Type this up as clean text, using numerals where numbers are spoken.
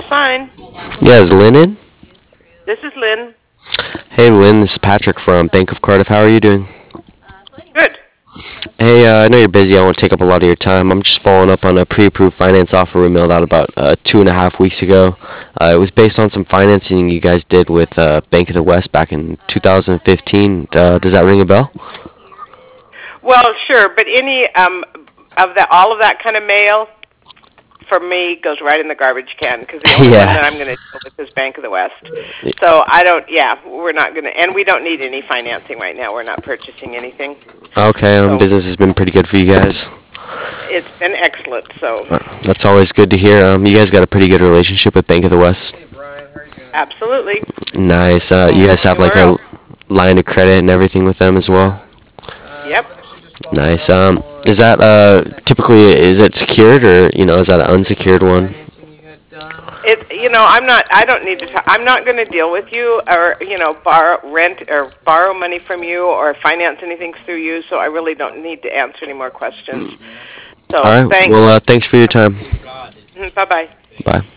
fine. Yeah, is Lynn in? This is Lynn. Hey, Lynn, this is Patrick from Bank of Cardiff. How are you doing? Good. Hey, I know you're busy. I won't take up a lot of your time. I'm just following up on a pre-approved finance offer we mailed out about 2.5 weeks ago. It was based on some financing you guys did with Bank of the West back in 2015. Does that ring a bell? Well, sure, but any all of that kind of mail for me goes right in the garbage can because the only one Yeah. that I'm going to deal with is Bank of the West. So I don't. Yeah, we're not going to, and we don't need any financing right now. We're not purchasing anything. Okay, So business has been pretty good for you guys. it's been excellent. So That's always good to hear. You guys got a pretty good relationship with Bank of the West. absolutely. Nice. You Going guys have like anywhere a else? line of credit and everything with them as well. Yep. Nice. Is that typically is it secured or is that an unsecured one? I'm not. I don't need to. I'm not going to deal with you or borrow money from you or finance anything through you. So I really don't need to answer any more questions. So All right. thanks. Well, thanks for your time. Bye bye. Bye.